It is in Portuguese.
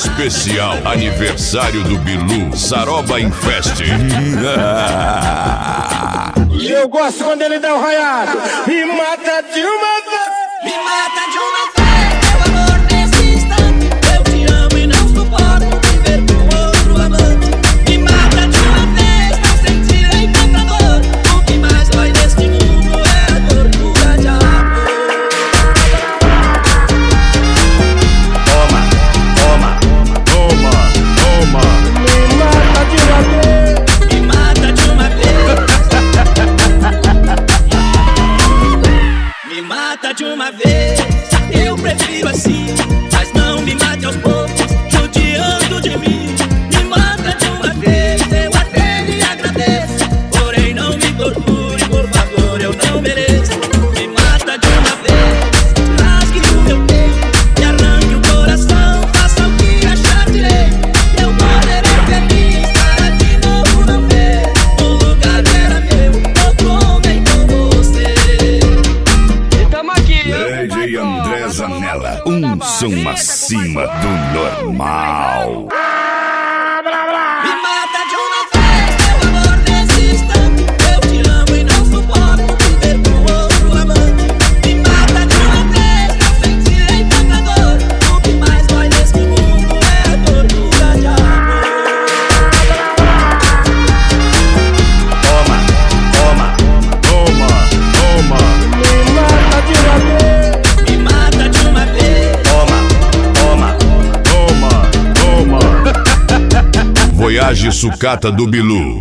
Especial aniversário do Bilu, Saroba em Fest. E eu gosto quando ele dá o raiado. Me mata de uma vez. Me mata de uma vez, meu amor, nesse instante. Eu te amo e não suporto viver com outro amante. Me mata de uma vez, não sentirei tanta dor. O que mais dói neste mundo é a tortura de amor. Toma, toma, toma, toma. Me mata de uma vez. Me mata de uma vez. Me mata de uma vez. Eu prefiro assim, mas não me mate aos poucos, judiando de mim. Me mata de uma vez, eu até lhe agradeço. Porém não me torture, por favor, eu não mereço. Me mata de uma vez, rasgue o meu peito e arranque o coração, faça o que achar direito. Eu poderei feliz para de novo não ver o lugar era meu, outro homem com você. E tamo aqui, DJ André Zanella, um som acima do normal. Me mata de uma vez, meu amor, nesse instante. Eu te amo e não suporto viver com outro amante. Me mata de uma vez, não sentirei tanta dor. O que mais dói neste mundo é a tortura de amor. Toma, toma, toma, toma. Me mata de uma vez. Me mata de uma vez. Toma, toma, toma, toma. Voyage Sucata do Bilu.